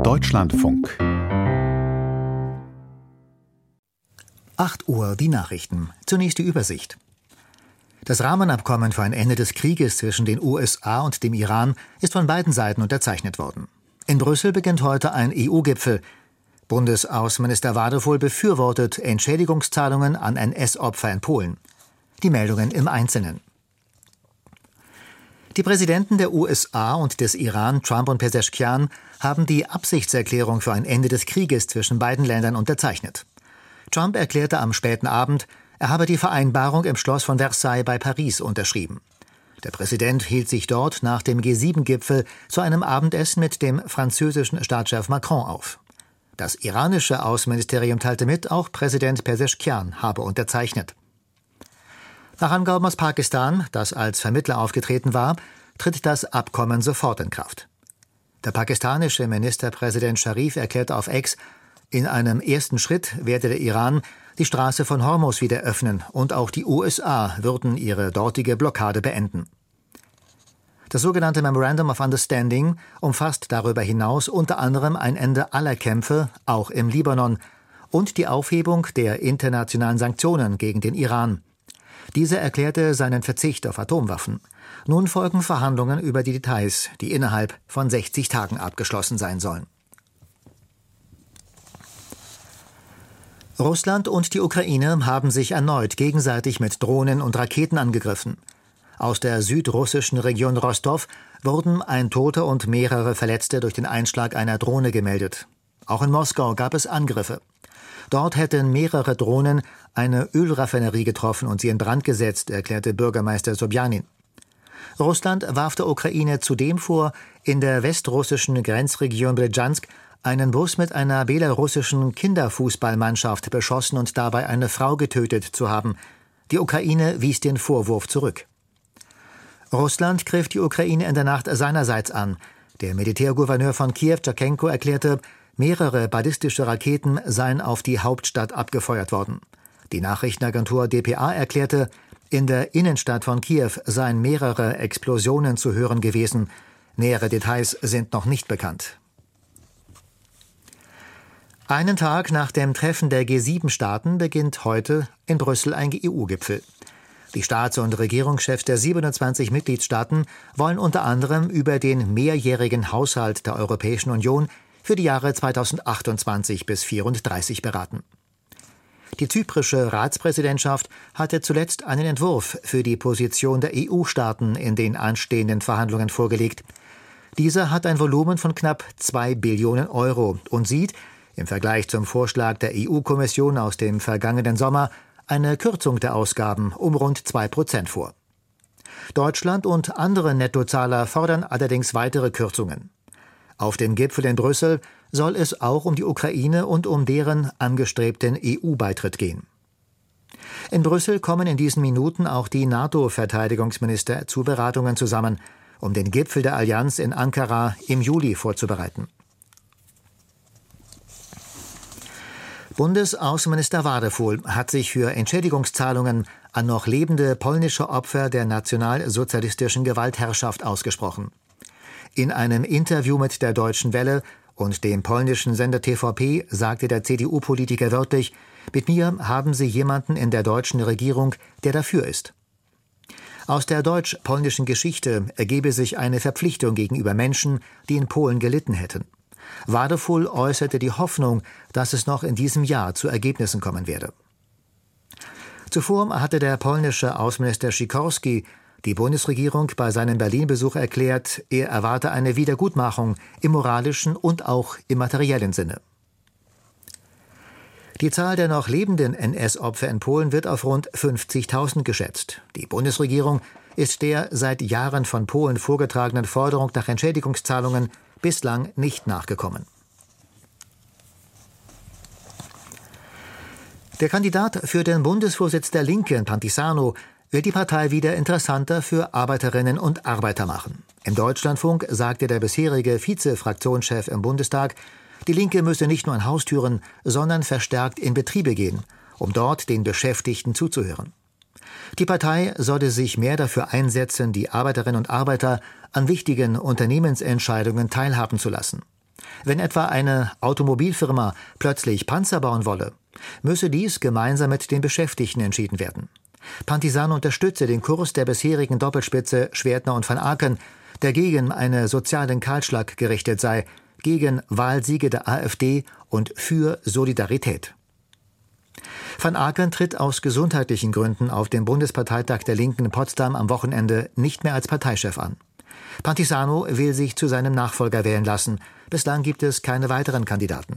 Deutschlandfunk. 8 Uhr, die Nachrichten. Zunächst die Übersicht. Das Rahmenabkommen für ein Ende des Krieges zwischen den USA und dem Iran ist von beiden Seiten unterzeichnet worden. In Brüssel beginnt heute ein EU-Gipfel. Bundesaußenminister Wadefuhl befürwortet Entschädigungszahlungen an NS-Opfer in Polen. Die Meldungen im Einzelnen. Die Präsidenten der USA und des Iran, Trump und Pezeschkian, haben die Absichtserklärung für ein Ende des Krieges zwischen beiden Ländern unterzeichnet. Trump erklärte am späten Abend, er habe die Vereinbarung im Schloss von Versailles bei Paris unterschrieben. Der Präsident hielt sich dort nach dem G7-Gipfel zu einem Abendessen mit dem französischen Staatschef Macron auf. Das iranische Außenministerium teilte mit, auch Präsident Pezeschkian habe unterzeichnet. Nach Angaben aus Pakistan, das als Vermittler aufgetreten war, tritt das Abkommen sofort in Kraft. Der pakistanische Ministerpräsident Sharif erklärte auf X, in einem ersten Schritt werde der Iran die Straße von Hormuz wieder öffnen und auch die USA würden ihre dortige Blockade beenden. Das sogenannte Memorandum of Understanding umfasst darüber hinaus unter anderem ein Ende aller Kämpfe, auch im Libanon, und die Aufhebung der internationalen Sanktionen gegen den Iran. Dieser erklärte seinen Verzicht auf Atomwaffen. Nun folgen Verhandlungen über die Details, die innerhalb von 60 Tagen abgeschlossen sein sollen. Russland und die Ukraine haben sich erneut gegenseitig mit Drohnen und Raketen angegriffen. Aus der südrussischen Region Rostow wurden ein Toter und mehrere Verletzte durch den Einschlag einer Drohne gemeldet. Auch in Moskau gab es Angriffe. Dort hätten mehrere Drohnen eine Ölraffinerie getroffen und sie in Brand gesetzt, erklärte Bürgermeister Sobjanin. Russland warf der Ukraine zudem vor, in der westrussischen Grenzregion Brjansk einen Bus mit einer belarussischen Kinderfußballmannschaft beschossen und dabei eine Frau getötet zu haben. Die Ukraine wies den Vorwurf zurück. Russland griff die Ukraine in der Nacht seinerseits an. Der Militärgouverneur von Kiew, Tschatschenko, erklärte, mehrere ballistische Raketen seien auf die Hauptstadt abgefeuert worden. Die Nachrichtenagentur dpa erklärte, in der Innenstadt von Kiew seien mehrere Explosionen zu hören gewesen. Nähere Details sind noch nicht bekannt. Einen Tag nach dem Treffen der G7-Staaten beginnt heute in Brüssel ein EU-Gipfel. Die Staats- und Regierungschefs der 27 Mitgliedstaaten wollen unter anderem über den mehrjährigen Haushalt der Europäischen Union für die Jahre 2028 bis 2034 beraten. Die zyprische Ratspräsidentschaft hatte zuletzt einen Entwurf für die Position der EU-Staaten in den anstehenden Verhandlungen vorgelegt. Dieser hat ein Volumen von knapp 2 Billionen Euro und sieht, im Vergleich zum Vorschlag der EU-Kommission aus dem vergangenen Sommer, eine Kürzung der Ausgaben um rund 2% vor. Deutschland und andere Nettozahler fordern allerdings weitere Kürzungen. Auf dem Gipfel in Brüssel soll es auch um die Ukraine und um deren angestrebten EU-Beitritt gehen. In Brüssel kommen in diesen Minuten auch die NATO-Verteidigungsminister zu Beratungen zusammen, um den Gipfel der Allianz in Ankara im Juli vorzubereiten. Bundesaußenminister Wadefuhl hat sich für Entschädigungszahlungen an noch lebende polnische Opfer der nationalsozialistischen Gewaltherrschaft ausgesprochen. In einem Interview mit der Deutschen Welle und dem polnischen Sender TVP sagte der CDU-Politiker wörtlich, mit mir haben Sie jemanden in der deutschen Regierung, der dafür ist. Aus der deutsch-polnischen Geschichte ergebe sich eine Verpflichtung gegenüber Menschen, die in Polen gelitten hätten. Wadefuhl äußerte die Hoffnung, dass es noch in diesem Jahr zu Ergebnissen kommen werde. Zuvor hatte der polnische Außenminister Sikorski die Bundesregierung bei seinem Berlin-Besuch erklärt, er erwarte eine Wiedergutmachung im moralischen und auch im materiellen Sinne. Die Zahl der noch lebenden NS-Opfer in Polen wird auf rund 50.000 geschätzt. Die Bundesregierung ist der seit Jahren von Polen vorgetragenen Forderung nach Entschädigungszahlungen bislang nicht nachgekommen. Der Kandidat für den Bundesvorsitz der Linken, Pantisano, will die Partei wieder interessanter für Arbeiterinnen und Arbeiter machen. Im Deutschlandfunk sagte der bisherige Vize-Fraktionschef im Bundestag, die Linke müsse nicht nur an Haustüren, sondern verstärkt in Betriebe gehen, um dort den Beschäftigten zuzuhören. Die Partei sollte sich mehr dafür einsetzen, die Arbeiterinnen und Arbeiter an wichtigen Unternehmensentscheidungen teilhaben zu lassen. Wenn etwa eine Automobilfirma plötzlich Panzer bauen wolle, müsse dies gemeinsam mit den Beschäftigten entschieden werden. Pantisano unterstütze den Kurs der bisherigen Doppelspitze Schwertner und van Aken, der gegen einen sozialen Kahlschlag gerichtet sei, gegen Wahlsiege der AfD und für Solidarität. Van Aken tritt aus gesundheitlichen Gründen auf dem Bundesparteitag der Linken in Potsdam am Wochenende nicht mehr als Parteichef an. Pantisano will sich zu seinem Nachfolger wählen lassen. Bislang gibt es keine weiteren Kandidaten.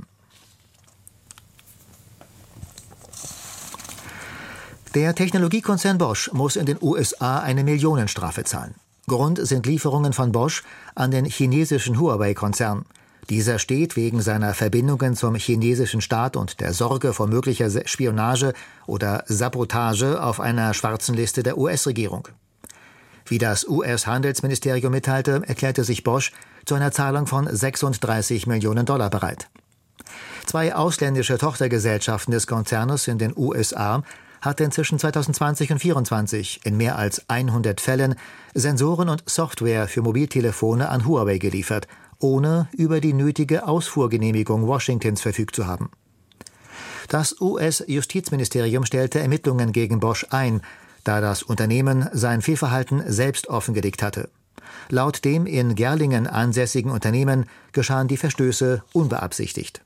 Der Technologiekonzern Bosch muss in den USA eine Millionenstrafe zahlen. Grund sind Lieferungen von Bosch an den chinesischen Huawei-Konzern. Dieser steht wegen seiner Verbindungen zum chinesischen Staat und der Sorge vor möglicher Spionage oder Sabotage auf einer schwarzen Liste der US-Regierung. Wie das US-Handelsministerium mitteilte, erklärte sich Bosch zu einer Zahlung von 36 Millionen Dollar bereit. 2 ausländische Tochtergesellschaften des Konzernes in den USA hatten zwischen 2020 und 2024 in mehr als 100 Fällen Sensoren und Software für Mobiltelefone an Huawei geliefert, ohne über die nötige Ausfuhrgenehmigung Washingtons verfügt zu haben. Das US-Justizministerium stellte Ermittlungen gegen Bosch ein, da das Unternehmen sein Fehlverhalten selbst offengelegt hatte. Laut dem in Gerlingen ansässigen Unternehmen geschahen die Verstöße unbeabsichtigt.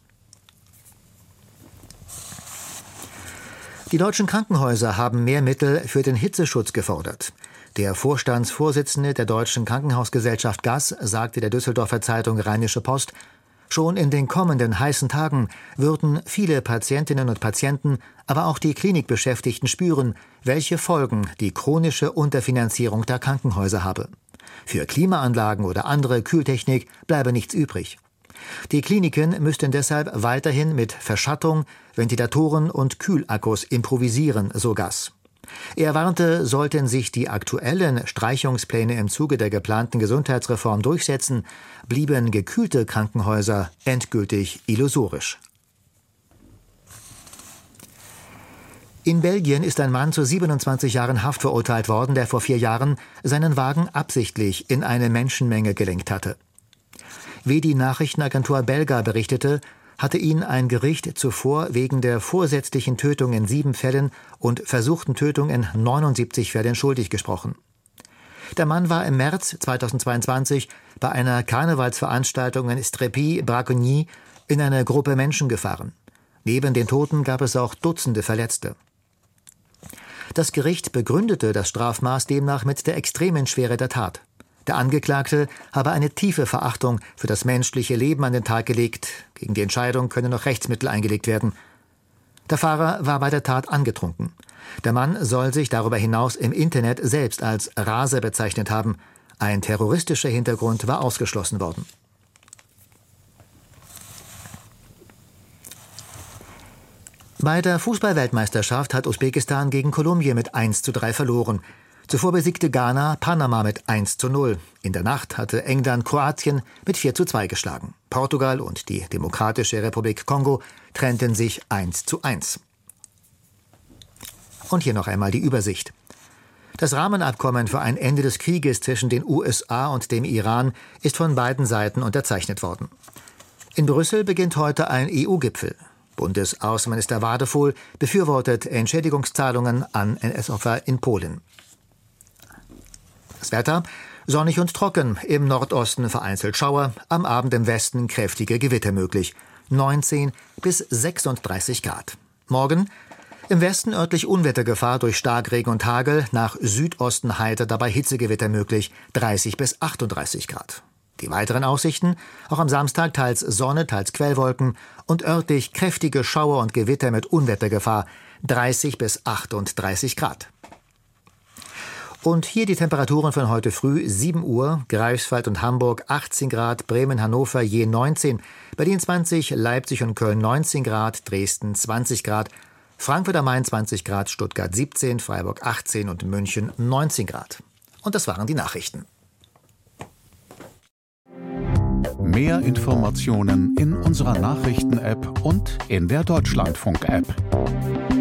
Die deutschen Krankenhäuser haben mehr Mittel für den Hitzeschutz gefordert. Der Vorstandsvorsitzende der Deutschen Krankenhausgesellschaft GAS sagte der Düsseldorfer Zeitung Rheinische Post, schon in den kommenden heißen Tagen würden viele Patientinnen und Patienten, aber auch die Klinikbeschäftigten spüren, welche Folgen die chronische Unterfinanzierung der Krankenhäuser habe. Für Klimaanlagen oder andere Kühltechnik bleibe nichts übrig. Die Kliniken müssten deshalb weiterhin mit Verschattung, Ventilatoren und Kühlakkus improvisieren, so GAS. Er warnte, sollten sich die aktuellen Streichungspläne im Zuge der geplanten Gesundheitsreform durchsetzen, blieben gekühlte Krankenhäuser endgültig illusorisch. In Belgien ist ein Mann zu 27 Jahren Haft verurteilt worden, der vor 4 Jahren seinen Wagen absichtlich in eine Menschenmenge gelenkt hatte. Wie die Nachrichtenagentur Belga berichtete, hatte ihn ein Gericht zuvor wegen der vorsätzlichen Tötung in 7 Fällen und versuchten Tötung in 79 Fällen schuldig gesprochen. Der Mann war im März 2022 bei einer Karnevalsveranstaltung in Strepy-Braconny in eine Gruppe Menschen gefahren. Neben den Toten gab es auch Dutzende Verletzte. Das Gericht begründete das Strafmaß demnach mit der extremen Schwere der Tat. Der Angeklagte habe eine tiefe Verachtung für das menschliche Leben an den Tag gelegt. Gegen die Entscheidung könne noch Rechtsmittel eingelegt werden. Der Fahrer war bei der Tat angetrunken. Der Mann soll sich darüber hinaus im Internet selbst als Raser bezeichnet haben. Ein terroristischer Hintergrund war ausgeschlossen worden. Bei der Fußball-Weltmeisterschaft hat Usbekistan gegen Kolumbien mit 1:3 verloren. Zuvor besiegte Ghana Panama mit 1:0. In der Nacht hatte England Kroatien mit 4:2 geschlagen. Portugal und die Demokratische Republik Kongo trennten sich 1:1. Und hier noch einmal die Übersicht. Das Rahmenabkommen für ein Ende des Krieges zwischen den USA und dem Iran ist von beiden Seiten unterzeichnet worden. In Brüssel beginnt heute ein EU-Gipfel. Bundesaußenminister Wadefuhl befürwortet Entschädigungszahlungen an NS-Opfer in Polen. Das Wetter: sonnig und trocken, im Nordosten vereinzelt Schauer, am Abend im Westen kräftige Gewitter möglich, 19 bis 36 Grad. Morgen im Westen örtlich Unwettergefahr durch Starkregen und Hagel, nach Südosten heiter dabei Hitzegewitter möglich, 30 bis 38 Grad. Die weiteren Aussichten: auch am Samstag teils Sonne, teils Quellwolken und örtlich kräftige Schauer und Gewitter mit Unwettergefahr, 30 bis 38 Grad. Und hier die Temperaturen von heute früh: 7 Uhr, Greifswald und Hamburg 18 Grad, Bremen, Hannover je 19, Berlin 20, Leipzig und Köln 19 Grad, Dresden 20 Grad, Frankfurt am Main 20 Grad, Stuttgart 17, Freiburg 18 und München 19 Grad. Und das waren die Nachrichten. Mehr Informationen in unserer Nachrichten-App und in der Deutschlandfunk-App.